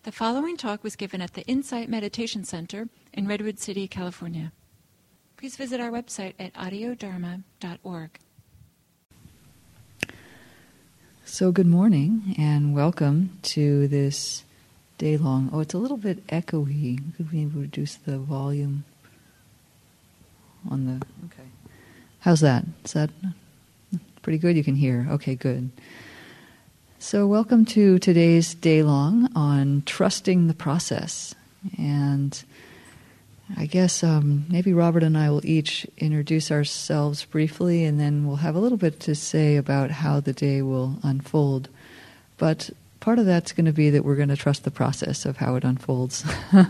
The following talk was given at the Insight Meditation Center in Redwood City, California. Please visit our website at audiodharma.org. So good morning and welcome to this day-long... Oh, it's a little bit echoey. Could we reduce the volume on the... Okay. How's that? Is that pretty good? You can hear? Okay, good. So welcome to today's day-long on trusting the process. And I guess maybe Robert and I will each introduce ourselves briefly, and then we'll have a little bit to say about how the day will unfold. But part of that's going to be that we're going to trust the process of how it unfolds.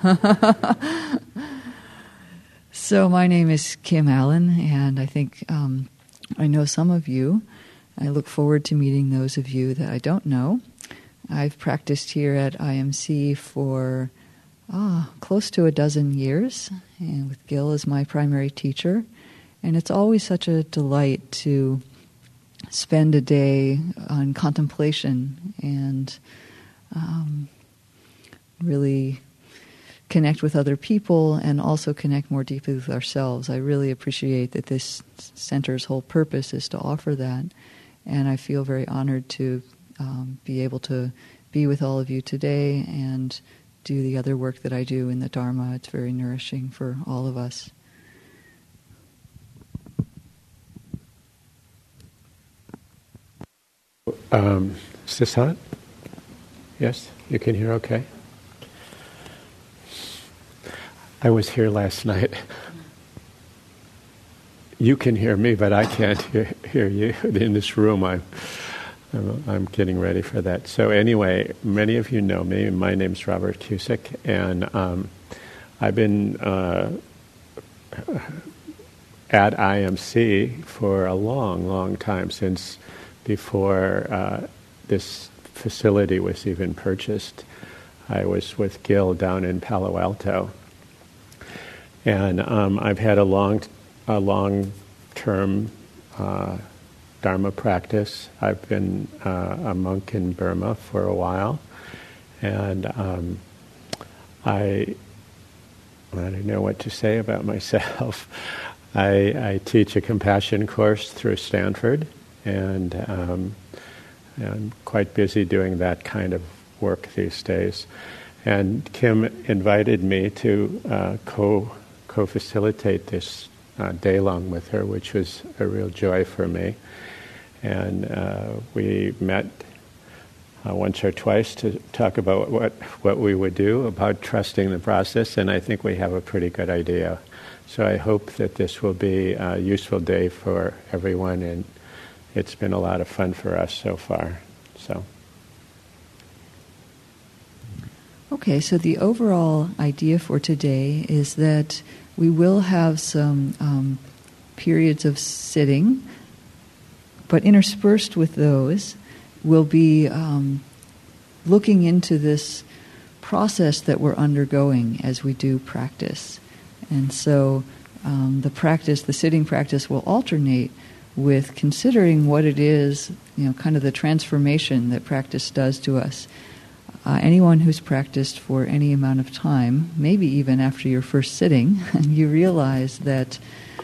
So my name is Kim Allen, and I think I know some of you. I look forward to meeting those of you that I don't know. I've practiced here at IMC for close to 12 years, and with Gil as my primary teacher. And it's always such a delight to spend a day on contemplation and really connect with other people and also connect more deeply with ourselves. I really appreciate that this center's whole purpose is to offer that. And I feel very honored to be able to be with all of you today and do the other work that I do in the Dharma. It's very nourishing for all of us. Is this hot? Yes? You can hear okay? I was here last night. You can hear me, but I can't hear you in this room. I'm getting ready for that. So anyway, many of you know me. My name's Robert Cusick, and I've been at IMC for a long, long time, since before this facility was even purchased. I was with Gil down in Palo Alto, and I've had a long-term Dharma practice. I've been a monk in Burma for a while, and I don't know what to say about myself. I teach a compassion course through Stanford, and I'm quite busy doing that kind of work these days. And Kim invited me to co-facilitate this day-long with her, which was a real joy for me. And we met once or twice to talk about what we would do about trusting the process, and I think we have a pretty good idea. So I hope that this will be a useful day for everyone, and it's been a lot of fun for us so far. So. Okay, so the overall idea for today is that we will have some periods of sitting, but interspersed with those will be looking into this process that we're undergoing as we do practice. And so the sitting practice will alternate with considering what it is, kind of the transformation that practice does to us. Anyone who's practiced for any amount of time, maybe even after your first sitting, you realize that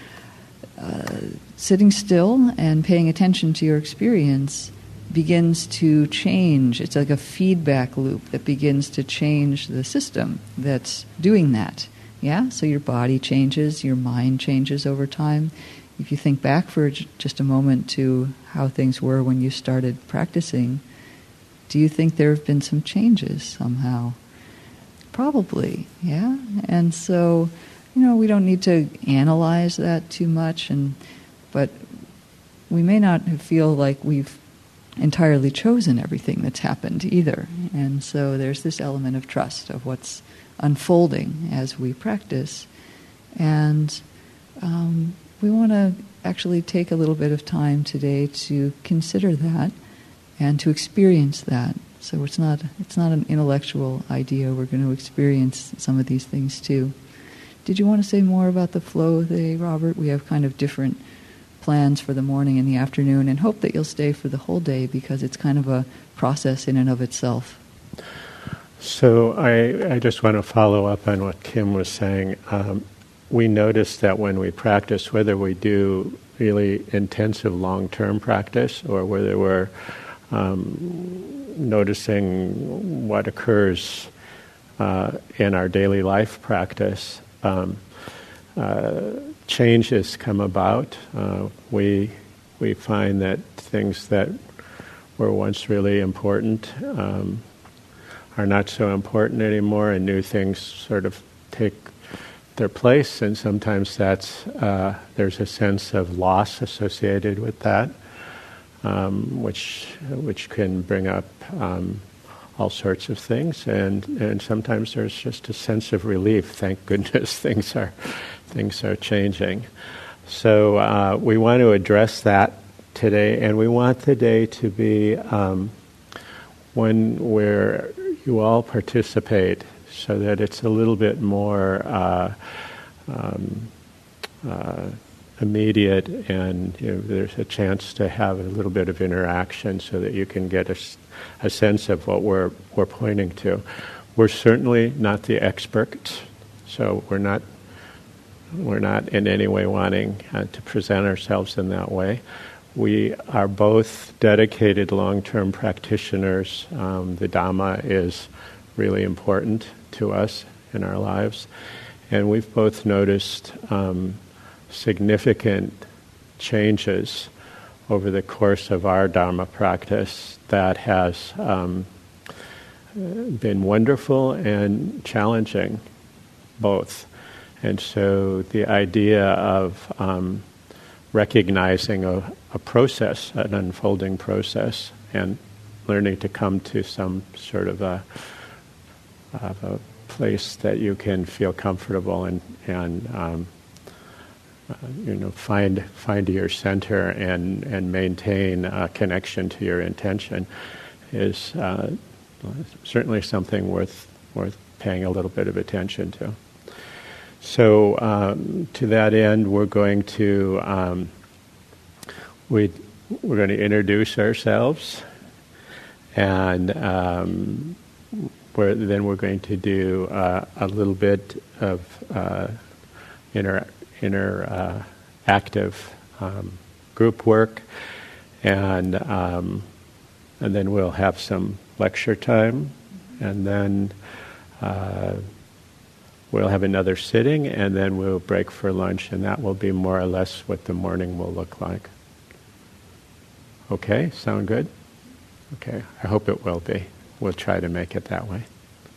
sitting still and paying attention to your experience begins to change. It's like a feedback loop that begins to change the system that's doing that. Yeah? So your body changes, your mind changes over time. If you think back for just a moment to how things were when you started practicing, do you think there have been some changes somehow? Probably, yeah? And so, we don't need to analyze that too much, but we may not feel like we've entirely chosen everything that's happened either. And so there's this element of trust of what's unfolding as we practice. And we want to actually take a little bit of time today to consider that and to experience that. So it's not an intellectual idea. We're going to experience some of these things too. Did you want to say more about the flow today, Robert? We have kind of different plans for the morning and the afternoon, and hope that you'll stay for the whole day because it's kind of a process in and of itself. So I just want to follow up on what Kim was saying. We notice that when we practice, whether we do really intensive long-term practice or whether we're noticing what occurs in our daily life practice, changes come about. We find that things that were once really important are not so important anymore, and new things sort of take their place, and sometimes that's there's a sense of loss associated with that, which can bring up all sorts of things, and sometimes there's just a sense of relief. Thank goodness things are changing. So we want to address that today, and we want the day to be one where you all participate, so that it's a little bit more immediate, and there's a chance to have a little bit of interaction, so that you can get a sense of what we're pointing to. We're certainly not the experts, so we're not in any way wanting to present ourselves in that way. We are both dedicated long-term practitioners. The Dhamma is really important to us in our lives, and we've both noticed significant changes over the course of our Dharma practice that has been wonderful and challenging, both. And so the idea of recognizing a process, an unfolding process, and learning to come to some sort of a place that you can feel comfortable and find your center and maintain a connection to your intention is certainly something worth paying a little bit of attention to. So to that end, we're going to introduce ourselves, and then we're going to do a little bit of interactive group work, and then we'll have some lecture time, and then we'll have another sitting, and then we'll break for lunch, and that will be more or less what the morning will look like. Okay, sound good? Okay, I hope it will be. We'll try to make it that way.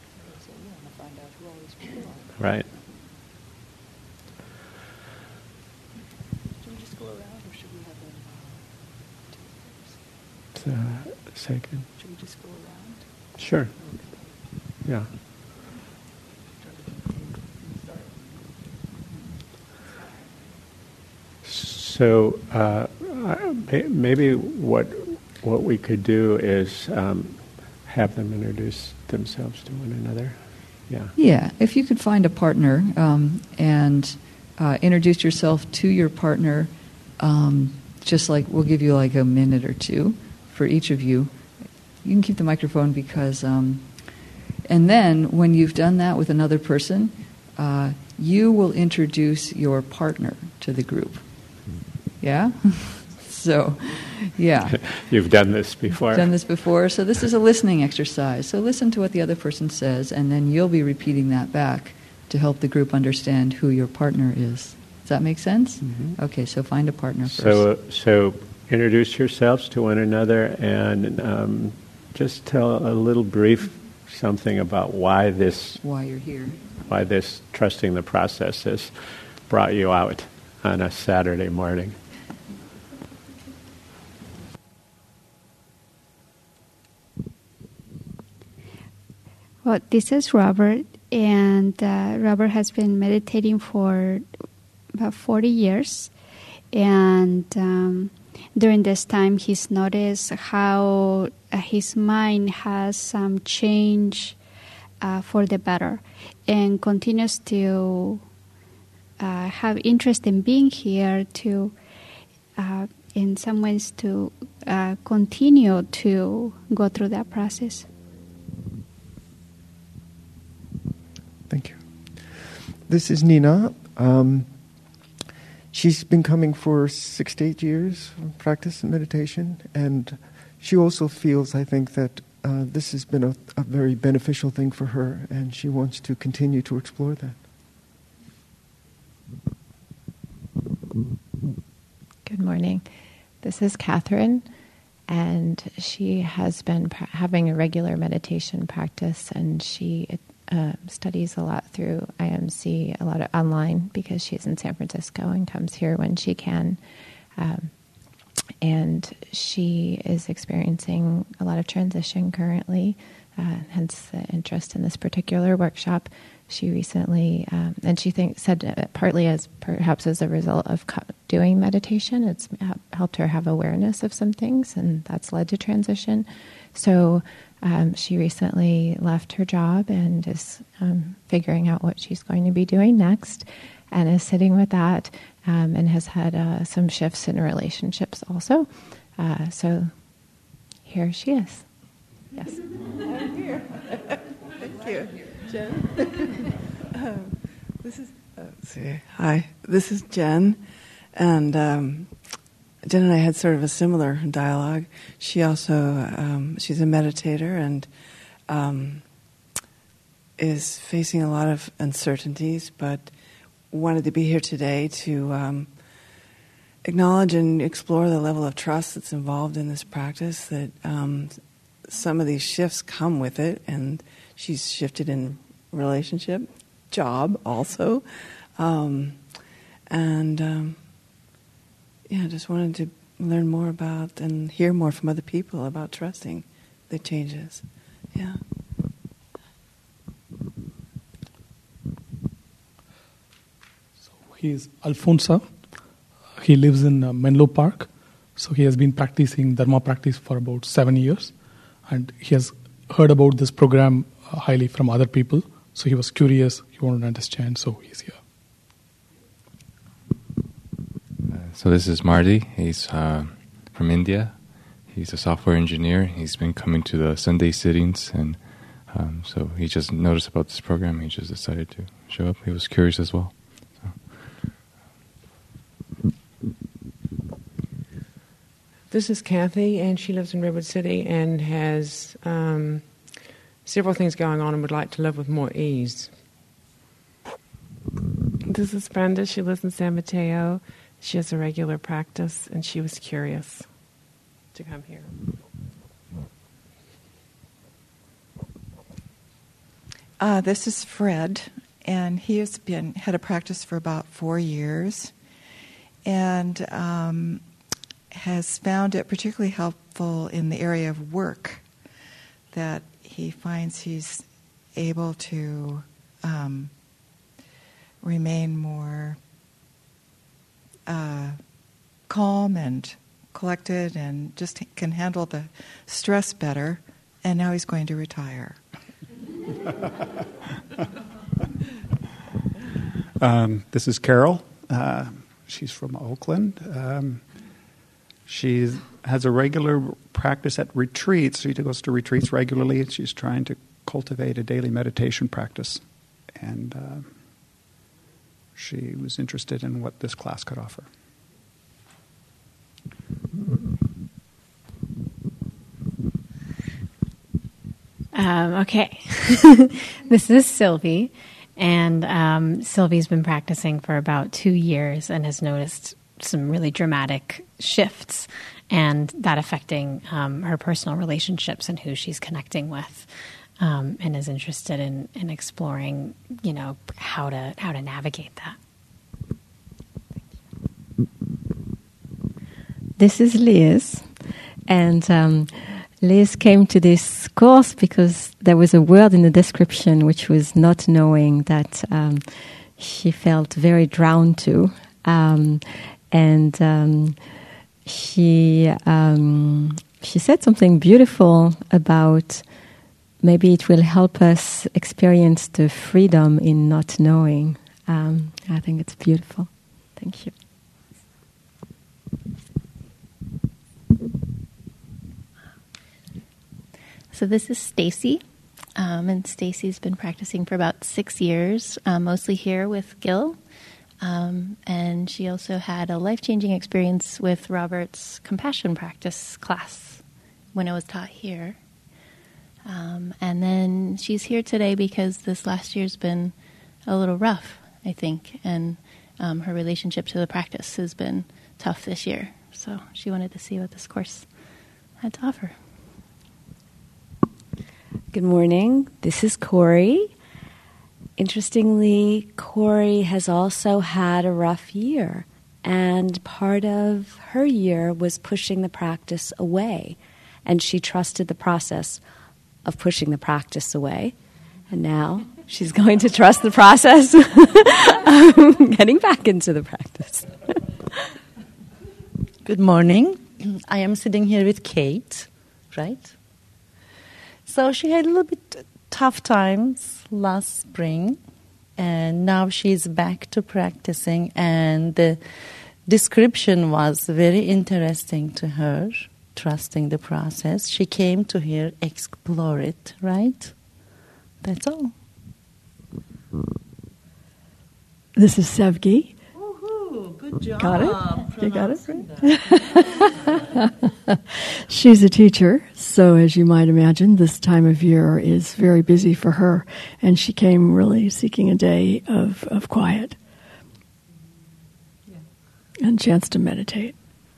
Right. Should we just go around, or should we have a Second. Should we just go around? Sure. Yeah. So maybe what we could do is have them introduce themselves to one another. Yeah. Yeah. If you could find a partner and introduce yourself to your partner, just like we'll give you like a minute or two for each of you. You can keep the microphone because, and then when you've done that with another person, you will introduce your partner to the group. Yeah? So, yeah. You've done this before. Done this before. So this is a listening exercise. So listen to what the other person says, and then you'll be repeating that back to help the group understand who your partner is. Does that make sense? Mm-hmm. Okay, so find a partner first. So introduce yourselves to one another, and just tell a little brief something about why you're here. Why this trusting the process has brought you out on a Saturday morning. Well, this is Robert, and Robert has been meditating for about 40 years, and during this time he's noticed how his mind has changed for the better, and continues to have interest in being here to, in some ways, to continue to go through that process. Thank you. This is Nina. She's been coming for 6 to 8 years of practice in meditation, and she also feels, I think, that this has been a very beneficial thing for her, and she wants to continue to explore that. Good morning. This is Catherine, and she has been having a regular meditation practice, and she studies a lot through IMC, a lot of online, because she's in San Francisco and comes here when she can. And she is experiencing a lot of transition currently, hence the interest in this particular workshop. She recently, and she said partly as perhaps as a result of doing meditation, it's helped her have awareness of some things, and that's led to transition. So she recently left her job and is figuring out what she's going to be doing next, and is sitting with that, and has had some shifts in relationships also. So here she is. Yes. I'm here. Thank you. Jen? Hi, this is Jen, and Jen and I had sort of a similar dialogue. She also, she's a meditator and is facing a lot of uncertainties, but wanted to be here today to acknowledge and explore the level of trust that's involved in this practice, that some of these shifts come with it, and she's shifted in relationship, job also, just wanted to learn more about and hear more from other people about trusting the changes. Yeah. So he's Alfonso. He lives in Menlo Park. So he has been practicing Dharma practice for about 7 years, and he has heard about this program highly from other people. So he was curious, he wanted to understand, so he's here. So this is Marty. He's from India. He's a software engineer. He's been coming to the Sunday sittings, and so he just noticed about this program. He just decided to show up. He was curious as well. This is Kathy, and she lives in Redwood City and has several things going on and would like to live with more ease. This is Brenda. She lives in San Mateo. She has a regular practice, and she was curious to come here. This is Fred, and he has had a practice for about 4 years, and has found it particularly helpful in the area of work, that he finds he's able to remain more calm and collected, and just can handle the stress better, and now he's going to retire. This is Carol. She's from Oakland. She has a regular practice at retreats. She goes to retreats regularly, and she's trying to cultivate a daily meditation practice. And she was interested in what this class could offer. Okay. This is Sylvie, and Sylvie's been practicing for about 2 years and has noticed some really dramatic shifts, and that affecting her personal relationships and who she's connecting with, and is interested in exploring, how to navigate that. This is Liz, and Liz came to this course because there was a word in the description which was not knowing, that she felt very drawn to. She said something beautiful about maybe it will help us experience the freedom in not knowing. I think it's beautiful. Thank you. So this is Stacy, And Stacy's been practicing for about 6 years, mostly here with Gil. And she also had a life-changing experience with Robert's compassion practice class when it was taught here. And then she's here today because this last year's been a little rough, I think, and her relationship to the practice has been tough this year. So she wanted to see what this course had to offer. Good morning. This is Corey. Interestingly, Corey has also had a rough year, and part of her year was pushing the practice away, and she trusted the process of pushing the practice away, and now she's going to trust the process of getting back into the practice. Good morning. I am sitting here with Kate, right? So she had a little bit tough times last spring, and now she's back to practicing, and the description was very interesting to her, trusting the process. She came to here, explore it, right? That's all. This is Sevgi. Good job. Got it? You got it? Right? She's a teacher, so as you might imagine, this time of year is very busy for her, and she came really seeking a day of quiet and a chance to meditate.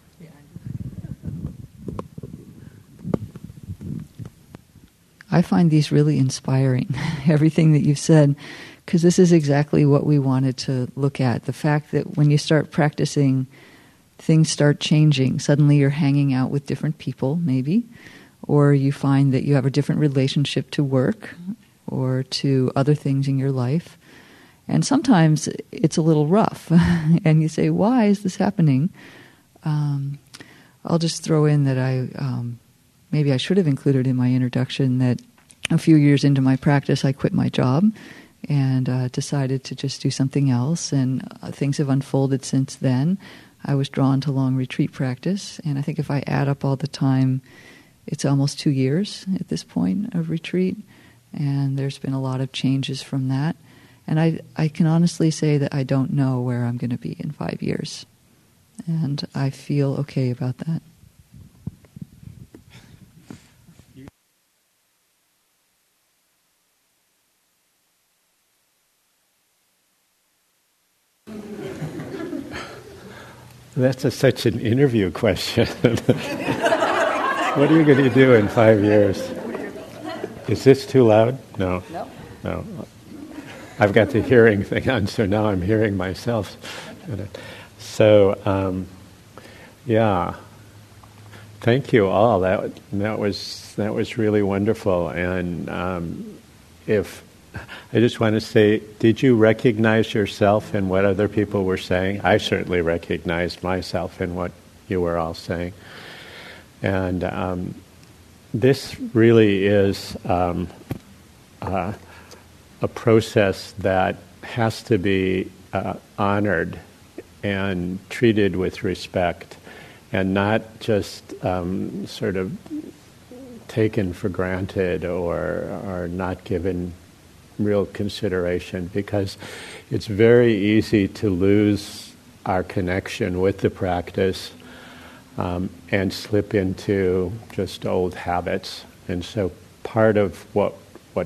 I find these really inspiring, everything that you've said, because this is exactly what we wanted to look at. The fact that when you start practicing, things start changing. Suddenly you're hanging out with different people, maybe, or you find that you have a different relationship to work or to other things in your life. And sometimes it's a little rough, and you say, why is this happening? I'll just throw in that maybe I should have included in my introduction that a few years into my practice, I quit my job and decided to just do something else, and things have unfolded since then. I was drawn to long retreat practice, and I think if I add up all the time, it's almost 2 years at this point of retreat, and there's been a lot of changes from that. And I can honestly say that I don't know where I'm going to be in 5 years, and I feel okay about that. That's such an interview question. What are you going to do in 5 years? Is this too loud? No. No. I've got the hearing thing on, so now I'm hearing myself. So, yeah. Thank you all. That was really wonderful. And I just want to say, did you recognize yourself in what other people were saying? I certainly recognized myself in what you were all saying. And this really is a process that has to be honored and treated with respect, and not just sort of taken for granted or not given real consideration, because it's very easy to lose our connection with the practice and slip into just old habits. And so part of what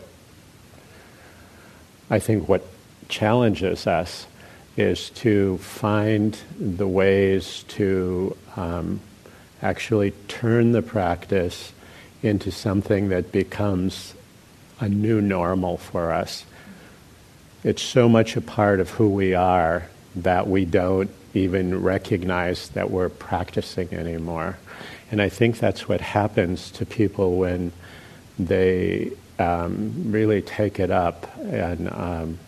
I think what challenges us is to find the ways to actually turn the practice into something that becomes a new normal for us. It's so much a part of who we are that we don't even recognize that we're practicing anymore. And I think that's what happens to people when they really take it up and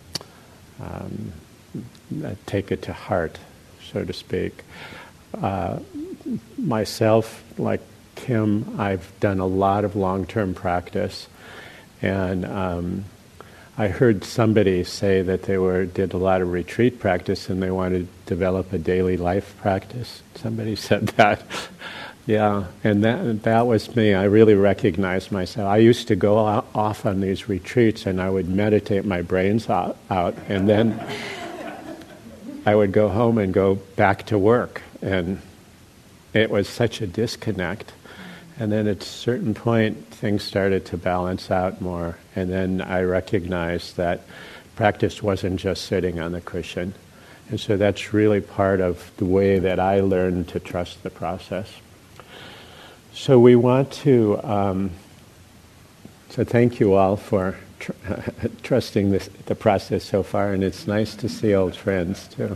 take it to heart, so to speak. Myself, like Kim, I've done a lot of long-term practice. And I heard somebody say that they did a lot of retreat practice and they wanted to develop a daily life practice. Somebody said that. Yeah, and that was me. I really recognized myself. I used to go off on these retreats and I would meditate my brains out and then I would go home and go back to work. And it was such a disconnect. And then at a certain point, things started to balance out more. And then I recognized that practice wasn't just sitting on the cushion. And so that's really part of the way that I learned to trust the process. So we want to, so thank you all for trusting the process so far, and it's nice to see old friends too.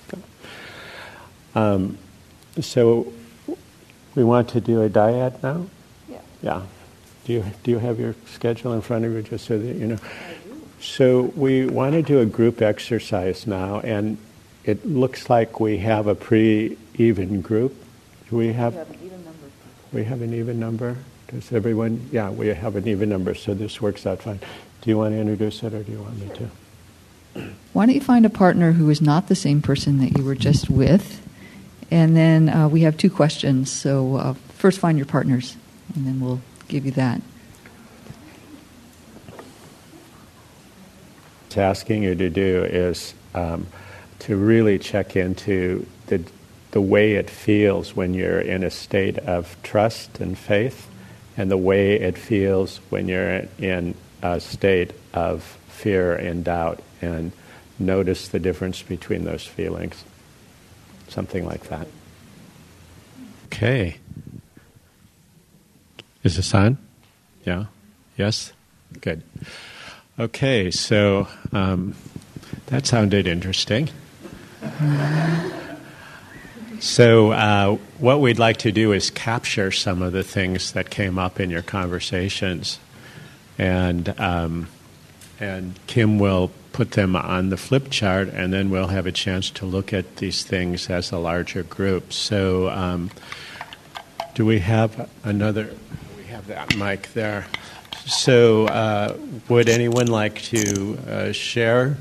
So we want to do a dyad now? Yeah. Do you have your schedule in front of you just so that you know? I do. So we want to do a group exercise now, and it looks like we have a pretty even group. Do we have an even number. We have an even number? Does everyone? Yeah, we have an even number, so this works out fine. Do you want to introduce it, or do you want me to? Why don't you find a partner who is not the same person that you were just with? And then we have 2 questions. So first find your partners, and then we'll give you that. What's asking you to do is to really check into the way it feels when you're in a state of trust and faith, and the way it feels when you're in a state of fear and doubt, and notice the difference between those feelings. Something like that. Okay. Is this on? Yeah? Yes? Good. Okay, so that sounded interesting. So what we'd like to do is capture some of the things that came up in your conversations, and Kim will put them on the flip chart, and then we'll have a chance to look at these things as a larger group. So do we have another? We have that mic there. So would anyone like to share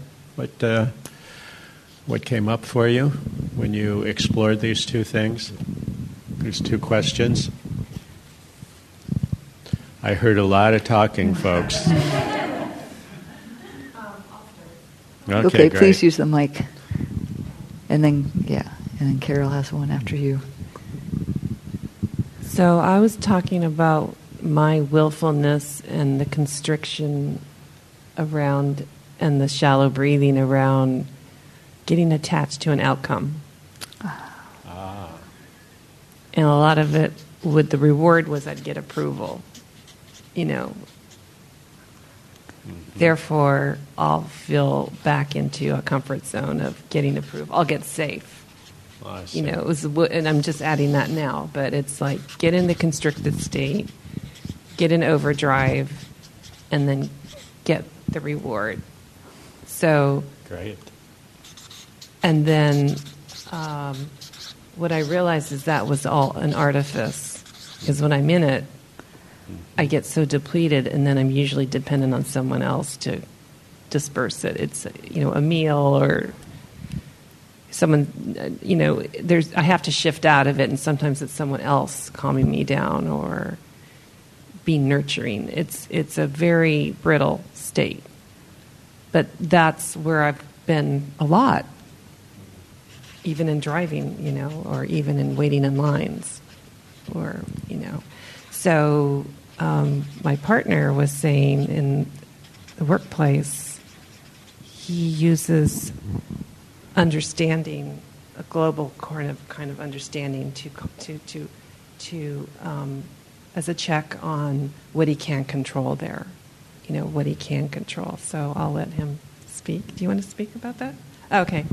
what came up for you when you explored these 2 things, these 2 questions? I heard a lot of talking, folks. Okay, please use the mic. And then Carol has one after you. So I was talking about my willfulness and the constriction around, and the shallow breathing around getting attached to an outcome. And a lot of it, the reward was I'd get approval, Therefore, I'll feel back into a comfort zone of getting approval. I'll get safe. It was, and I'm just adding that now, but it's like get in the constricted state, get in overdrive, and then get the reward. So great. And then what I realized is that was all an artifice, because when I'm in it, I get so depleted, and then I'm usually dependent on someone else to disperse it. It's a meal or someone. I have to shift out of it, and sometimes it's someone else calming me down or being nurturing. It's a very brittle state, but that's where I've been a lot, even in driving, or even in waiting in lines, or So my partner was saying in the workplace, he uses understanding, a global kind of understanding to as a check on what he can control there, what he can control. So I'll let him speak. Do you want to speak about that? Okay.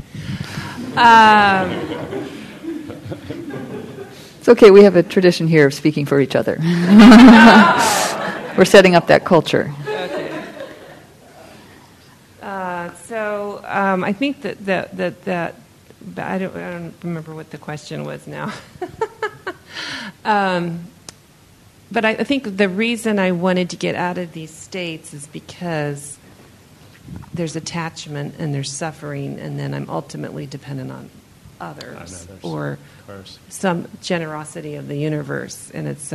It's okay, we have a tradition here of speaking for each other. We're setting up that culture. Okay. So I think that I don't remember what the question was now. But I think the reason I wanted to get out of these states is because there's attachment and there's suffering, and then I'm ultimately dependent on others, others, or of course. some generosity of the universe, and that's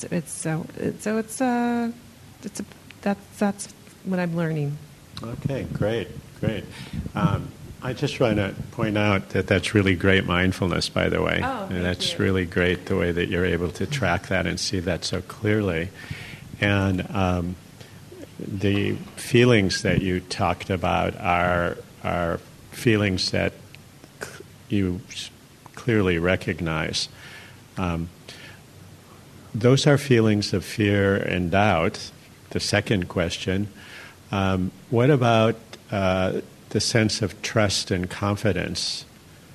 what I'm learning. Okay, great. I just want to point out that that's really great mindfulness, by the way. Oh, and that's you. really great the way that you're able to track that and see that so clearly. And the feelings that you talked about are feelings that you clearly recognize. Those are feelings of fear and doubt. The second question, what about the sense of trust and confidence?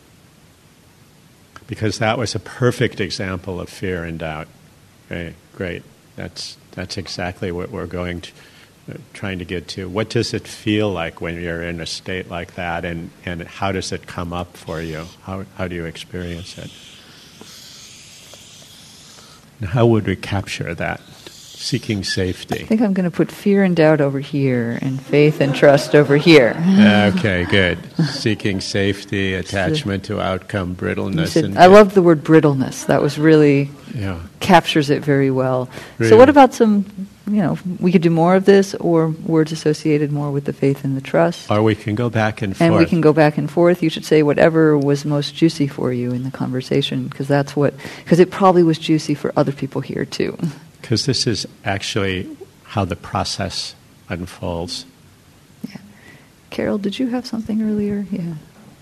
Because that was a perfect example of fear and doubt. Okay, great. That's exactly what we're trying to get to. What does it feel like when you're in a state like that, and how does it come up for you? How do you experience it? And how would we capture that? Seeking safety. I think I'm going to put fear and doubt over here and faith and trust over here. Okay, good. Seeking safety, attachment to outcome, brittleness. I love the word brittleness. That was really captures it very well. Really? So what about we could do more of this, or words associated more with the faith and the trust? Or we can go back and forth. And we can go back and forth. You should say whatever was most juicy for you in the conversation, because it probably was juicy for other people here too. Because this is actually how the process unfolds. Yeah. Carol, did you have something earlier? Yeah.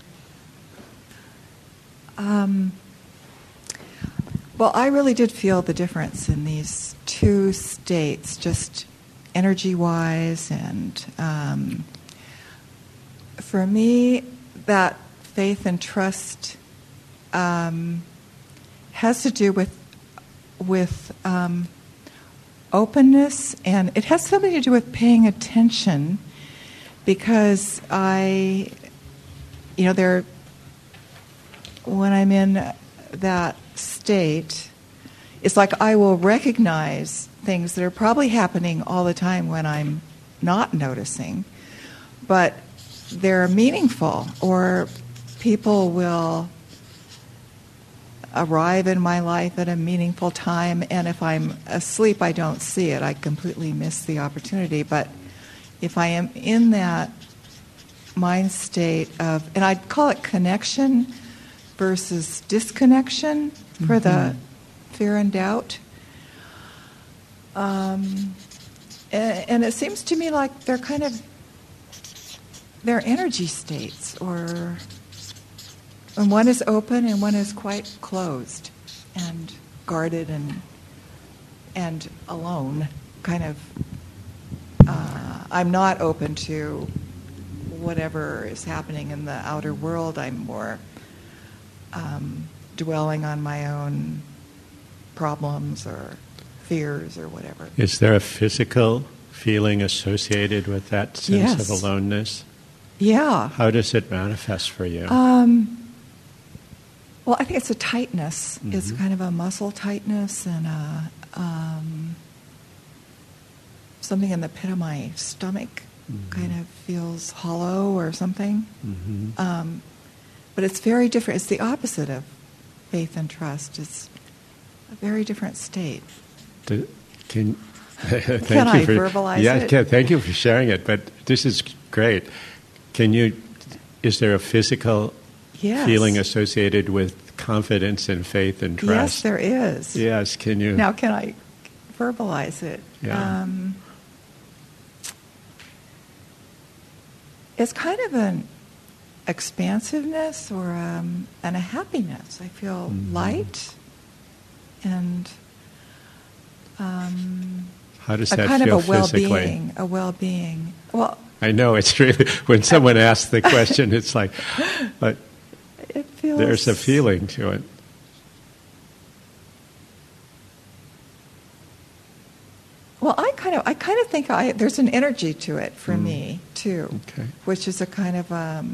Well, I really did feel the difference in these two states, just energy-wise, and for me, that faith and trust has to do with openness, and it has something to do with paying attention, because when I'm in that state, it's like I will recognize things that are probably happening all the time when I'm not noticing, but they're meaningful, or people will arrive in my life at a meaningful time, and if I'm asleep, I don't see it. I completely miss the opportunity. But if I am in that mind state of, and I'd call it connection versus disconnection for the fear and doubt, and it seems to me like they're energy states, and one is open and one is quite closed and guarded and alone. I'm not open to whatever is happening in the outer world. I'm more dwelling on my own problems or fears or whatever. Is there a physical feeling associated with that sense of aloneness? Yeah. How does it manifest for you? Well, I think it's a tightness. It's kind of a muscle tightness and something in the pit of my stomach kind of feels hollow or something. But it's very different. It's the opposite of faith and trust. It's a very different state. Can I verbalize it? Yeah, thank you for sharing it. But this is great. Is there a physical feeling associated with confidence and faith and trust? Yes, there is. Yes, can you? Now, can I verbalize it? Yeah. It's kind of an expansiveness and a happiness. I feel light and how does that kind feel of a physically? A well-being. Well, I know it's really when someone asks the question, it's like, but there's a feeling to it. Well, I kind of think there's an energy to it for me too, which is a kind of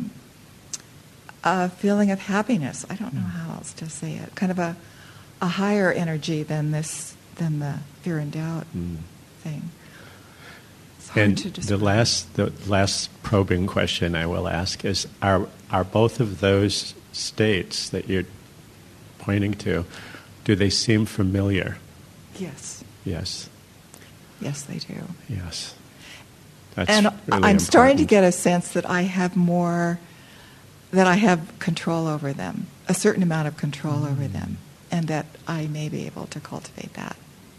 a feeling of happiness. I don't know how else to say it. Kind of a higher energy than the fear and doubt thing. It's hard And to the last probing question I will ask is: Are both of those states that you're pointing to, do they seem familiar? Yes. Yes. Yes, they do. Yes. That's and really I'm starting to important. get a sense that I have more, that I have control over them, a certain amount of control over them, and that I may be able to cultivate that.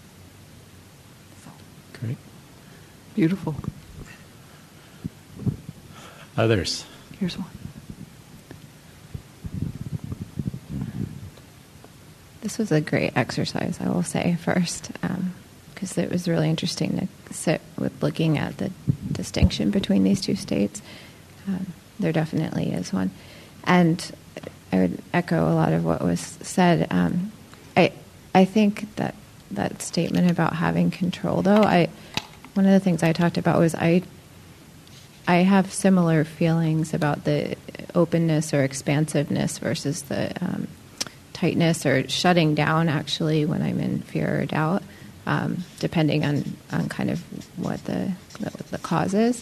Great. Beautiful. Others? Here's one. This was a great exercise, I will say, first, because it was really interesting to sit with looking at the distinction between these two states. There definitely is one. And I would echo a lot of what was said. I think that statement about having control, though, one of the things I talked about was I have similar feelings about the openness or expansiveness versus the tightness or shutting down, actually, when I'm in fear or doubt, depending on kind of what the cause is,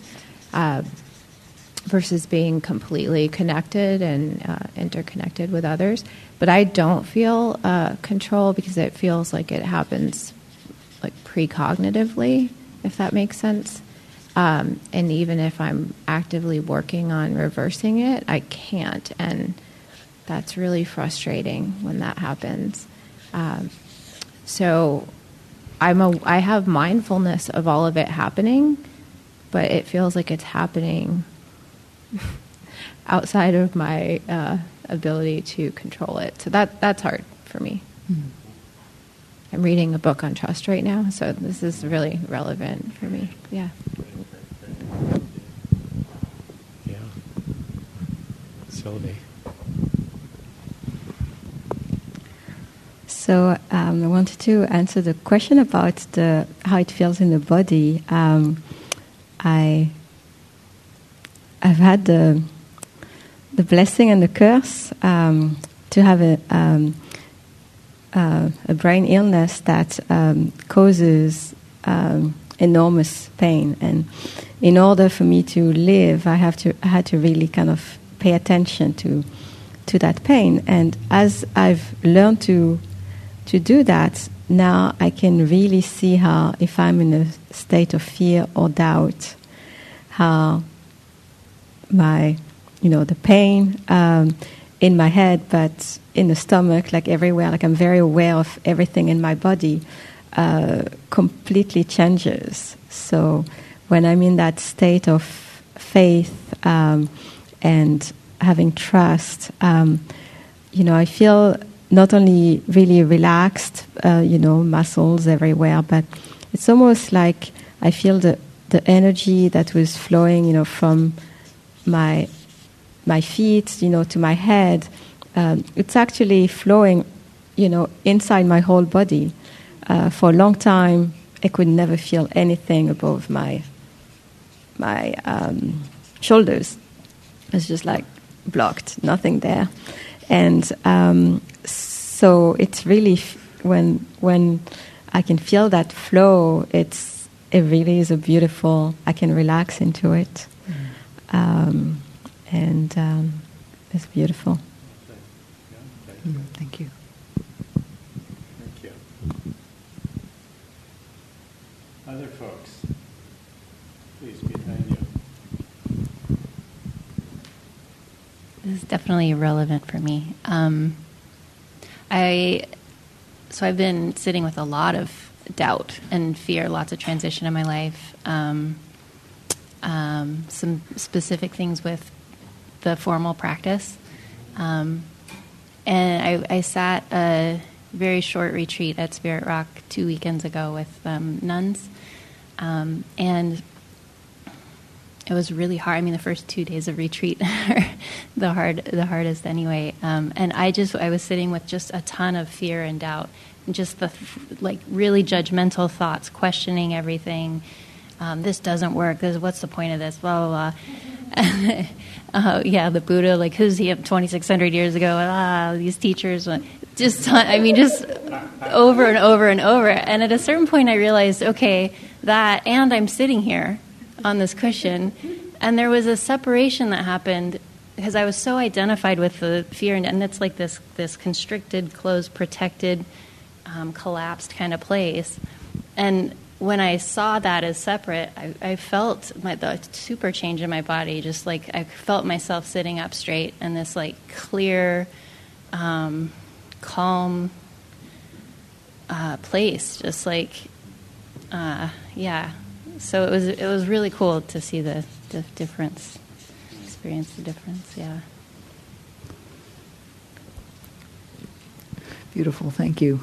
versus being completely connected and interconnected with others. But I don't feel control because it feels like it happens like precognitively, if that makes sense. And even if I'm actively working on reversing it, I can't. And that's really frustrating when that happens. So I have mindfulness of all of it happening, but it feels like it's happening outside of my ability to control it. So that's hard for me. Mm-hmm. I'm reading a book on trust right now, so this is really relevant for me. Yeah. Yeah. Sylvie. So I wanted to answer the question about how it feels in the body. I've had the blessing and the curse to have a brain illness that causes enormous pain, and in order for me to live, I had to really kind of pay attention to that pain. And as I've learned to do that, now I can really see how, if I'm in a state of fear or doubt, how the pain in my head, but in the stomach, like everywhere, like I'm very aware of everything in my body, completely changes. So when I'm in that state of faith and having trust, I feel not only really relaxed, muscles everywhere, but it's almost like I feel the energy that was flowing, from my feet, to my head. It's actually flowing, inside my whole body. For a long time, I could never feel anything above my shoulders. It's just like blocked, nothing there. And so it's really when I can feel that flow, it really is a beautiful. I can relax into it, and it's beautiful. Thank you. Thank you. Other folks, please, behind you. This is definitely relevant for me. I've been sitting with a lot of doubt and fear, lots of transition in my life. Some specific things with the formal practice. And I sat a very short retreat at Spirit Rock 2 weekends ago with nuns. And it was really hard. I mean, the first 2 days of retreat are the hardest anyway. And I was sitting with just a ton of fear and doubt, and just the really judgmental thoughts, questioning everything. This doesn't work. What's the point of this? Blah blah blah. The Buddha, who's he? 2,600 years ago. These teachers. Just over and over and over. And at a certain point, I realized, okay, and I'm sitting here on this cushion, and there was a separation that happened because I was so identified with the fear, and it's like this constricted, closed, protected, collapsed kind of place. And when I saw that as separate, I felt the super change in my body. Just like I felt myself sitting up straight in this like clear, calm place. Just like, yeah. So it was really cool to see the difference, experience the difference. Yeah. Beautiful. Thank you.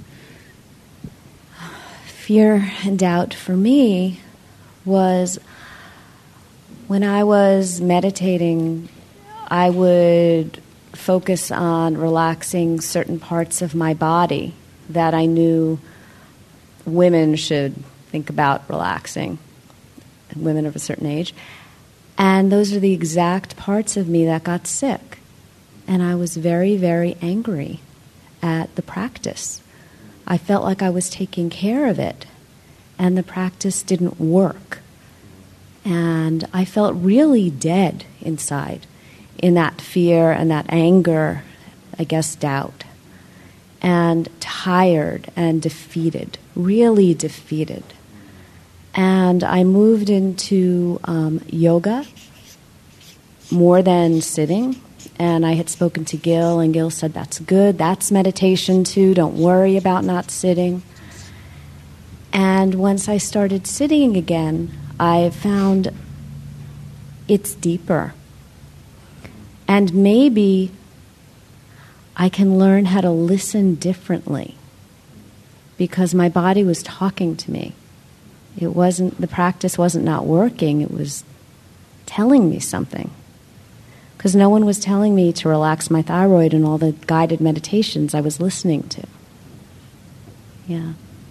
Fear and doubt for me was when I was meditating, I would focus on relaxing certain parts of my body that I knew women should think about relaxing, women of a certain age. And those are the exact parts of me that got sick. And I was very, very angry at the practice. I felt like I was taking care of it, and the practice didn't work. And I felt really dead inside in that fear and that anger, I guess doubt, and tired and defeated, really defeated. And I moved into yoga more than sitting. And I had spoken to Gil, and Gil said, that's good, that's meditation too, don't worry about not sitting. And once I started sitting again, I found it's deeper. And maybe I can learn how to listen differently because my body was talking to me. The practice wasn't not working, it was telling me something. Because no one was telling me to relax my thyroid in all the guided meditations I was listening to. Yeah.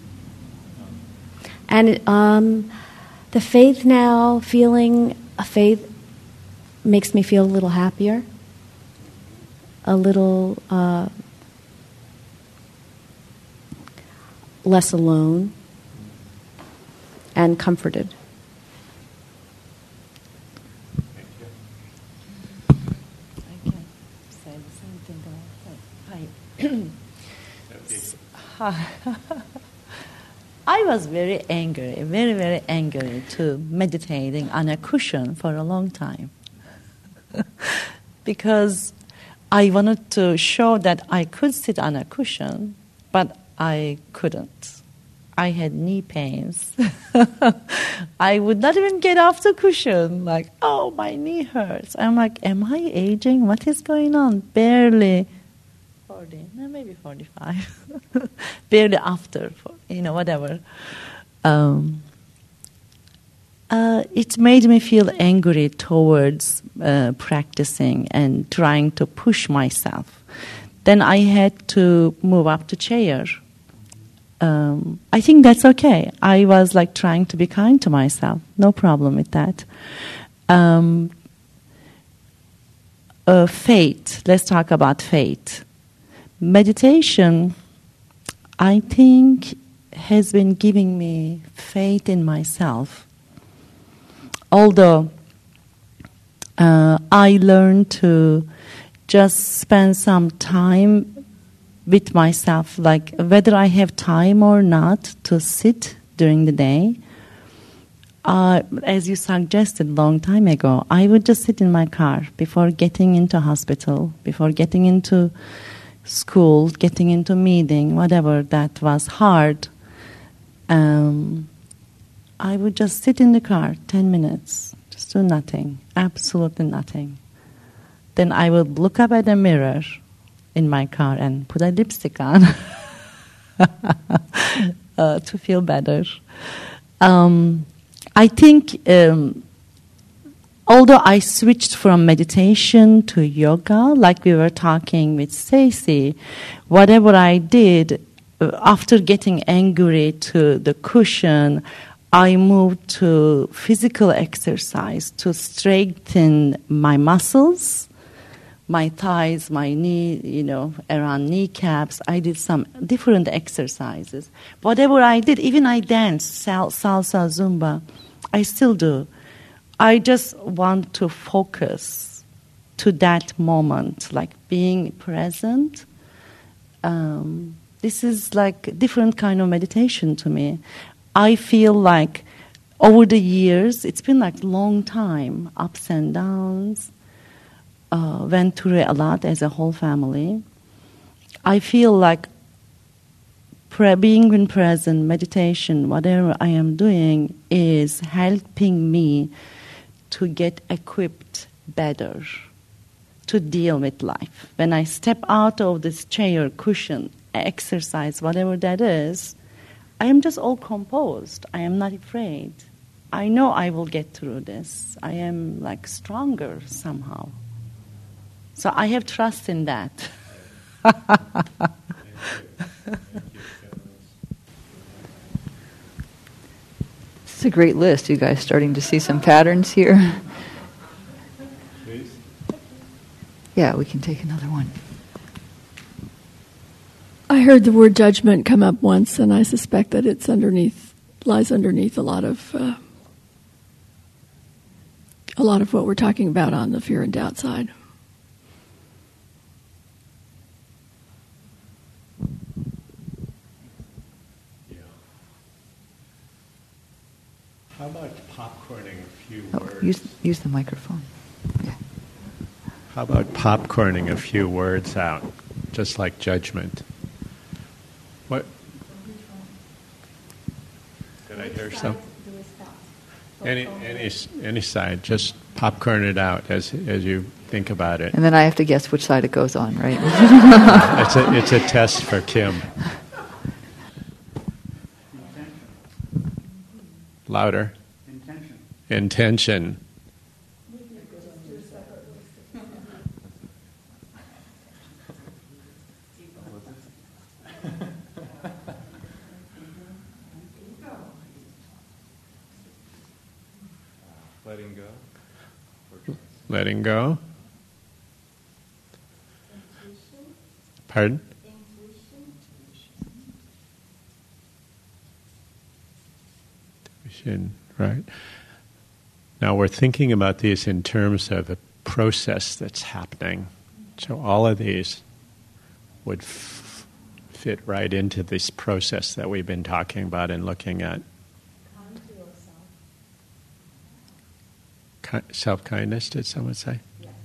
And the faith now, feeling a faith makes me feel a little happier, a little less alone, and comforted. I was very angry, very, very angry to meditating on a cushion for a long time. Because I wanted to show that I could sit on a cushion, but I couldn't. I had knee pains. I would not even get off the cushion, like, oh, my knee hurts. I'm like, am I aging? What is going on? Barely 40, no, maybe 45. Barely after, whatever. It made me feel angry towards practicing and trying to push myself. Then I had to move up to chair. I think that's okay. I was like trying to be kind to myself. No problem with that. Faith. Let's talk about faith. Meditation, I think, has been giving me faith in myself. Although I learned to just spend some time with myself, like whether I have time or not to sit during the day. As you suggested a long time ago, I would just sit in my car before getting into hospital, before getting into school, getting into meeting, whatever that was hard. I would just sit in the car 10 minutes, just do nothing, absolutely nothing. Then I would look up at the mirror in my car and put a lipstick on to feel better. I think although I switched from meditation to yoga, like we were talking with Stacey, whatever I did, after getting angry to the cushion, I moved to physical exercise to strengthen my muscles, my thighs, my knee, around kneecaps. I did some different exercises. Whatever I did, even I danced, salsa, Zumba, I still do. I just want to focus to that moment, like being present. This is like a different kind of meditation to me. I feel like over the years, it's been like a long time, ups and downs, went through it a lot as a whole family. I feel like being in present, meditation, whatever I am doing is helping me to get equipped better to deal with life. When I step out of this chair, cushion, exercise, whatever that is, I am just all composed. I am not afraid. I know I will get through this. I am like stronger somehow. So I have trust in that. It's a great list. You guys starting to see some patterns here? Please? Yeah, we can take another one. I heard the word judgment come up once, and I suspect that it's lies underneath a lot of what we're talking about on the fear and doubt side. How about popcorning a few words? Use the microphone. Yeah. How about popcorning a few words out, just like judgment? What? Did I hear some? Any side, just popcorn it out as you think about it. And then I have to guess which side it goes on, right? It's a test for Kim. Louder. Intention. Letting go. Letting go. Pardon? Intuition, right. Now we're thinking about these in terms of a process that's happening. So all of these would fit right into this process that we've been talking about and looking at. Self-kindness, did someone say?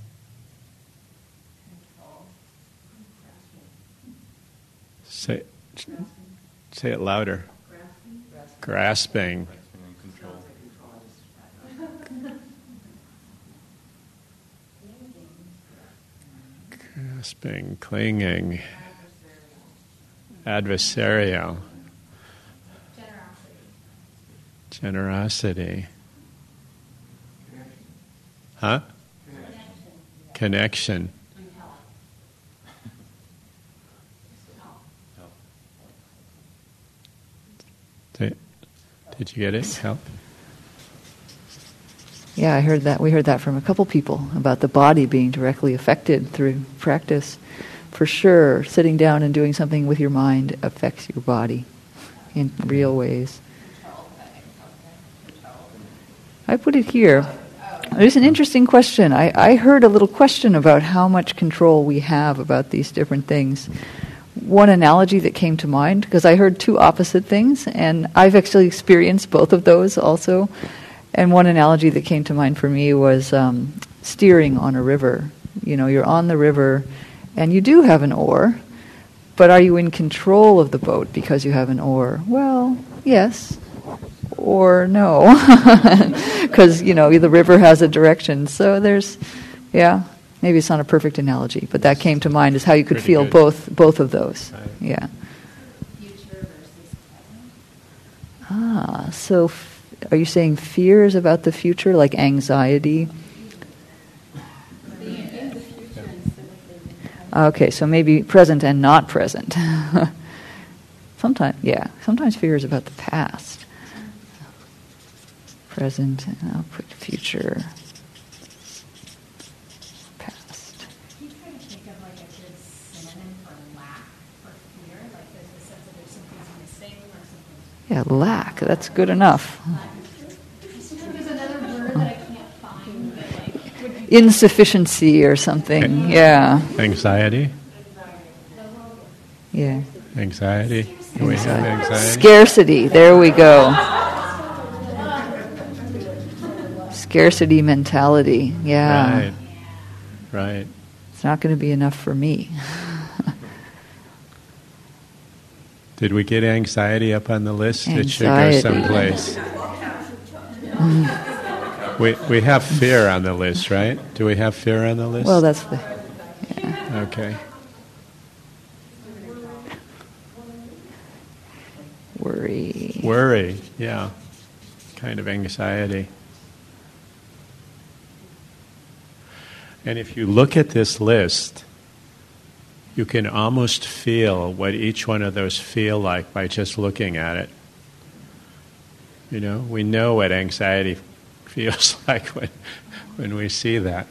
Yes. Say it louder. Grasping. Grasping, clinging. Adversarial. Generosity. Huh? Connection. Did you get it? Help? Yeah, I heard that. We heard that from a couple people about the body being directly affected through practice. For sure, sitting down and doing something with your mind affects your body in real ways. I put it here. There's an interesting question. I heard a little question about how much control we have about these different things. One analogy that came to mind, because I heard two opposite things, and I've actually experienced both of those also. And one analogy that came to mind for me was steering on a river. You know, you're on the river, and you do have an oar, but are you in control of the boat because you have an oar? Well, yes. Or no, because, you know, the river has a direction. So there's, maybe it's not a perfect analogy, but that came to mind as how you could Pretty feel good. both of those. Right. Yeah. Future versus so are you saying fears about the future, like anxiety? Okay, so maybe present and not present. Sometimes fear is about the past. Present, and I'll put future, past. Can you try to think of like a good synonym for lack or fear? Like there's the sense that there's something's missing or something. Yeah, lack, that's good enough. There's another word that I can't find that like would be insufficiency or something. Yeah. Anxiety? Yeah. Anxiety? Do we have anxiety? Scarcity. There we go. Scarcity mentality. Yeah. Right. Right. It's not going to be enough for me. Did we get anxiety up on the list? Anxiety. It should go someplace. We have fear on the list, right? Do we have fear on the list? Well, that's the... Yeah. Okay. Worry, yeah. Kind of anxiety. And if you look at this list, you can almost feel what each one of those feel like by just looking at it. You know, we know what anxiety feels like when we see that.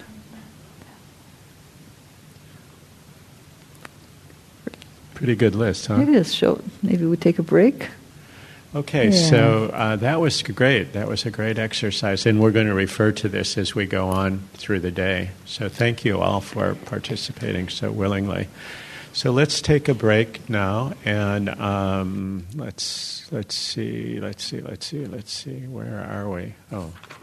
Pretty good list, huh? It is. So maybe we take a break. Okay, so that was great. That was a great exercise, and we're going to refer to this as we go on through the day. So thank you all for participating so willingly. So let's take a break now, and let's see. Where are we? Oh.